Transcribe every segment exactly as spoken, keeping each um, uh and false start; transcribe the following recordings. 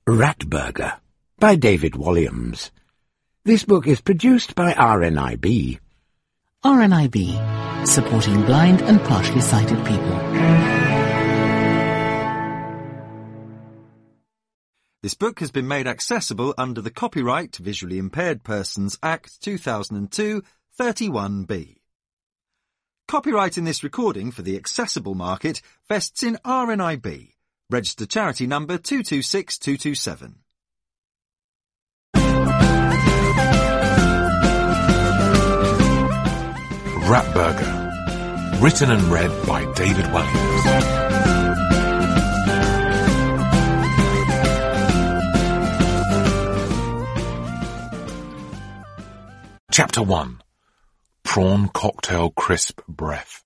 Ratburger by David Walliams. This book is produced by R N I B. R N I B, supporting blind and partially sighted people. This book has been made accessible under the Copyright Visually Impaired Persons Act two thousand two, thirty-one B. Copyright in this recording for the accessible market vests in R N I B, registered charity number two two six two two seven. Ratburger, written and read by David Walliams. Chapter one. Prawn Cocktail Crisp Breath.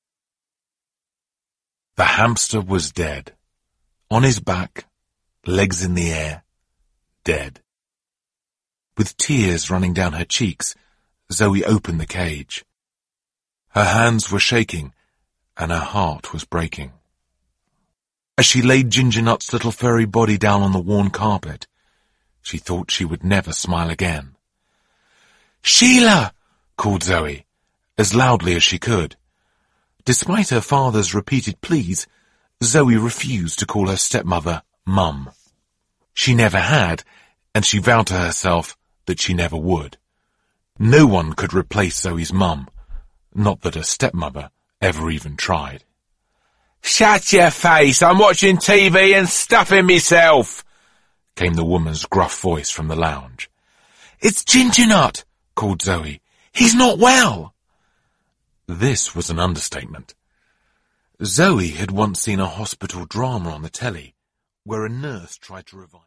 The hamster was dead. On his back, legs in the air, dead. With tears running down her cheeks, Zoe opened the cage. Her hands were shaking, and her heart was breaking. As she laid Ginger Nut's little furry body down on the worn carpet, she thought she would never smile again. "Sheila!" called Zoe, as loudly as she could. Despite her father's repeated pleas, Zoe refused to call her stepmother Mum. She never had, and she vowed to herself that she never would. No one could replace Zoe's mum, not that her stepmother ever even tried. "Shut your face, I'm watching T V and stuffing myself," came the woman's gruff voice from the lounge. "It's Ginger Nut," called Zoe. "He's not well." This was an understatement. Zoe had once seen a hospital drama on the telly, where a nurse tried to revive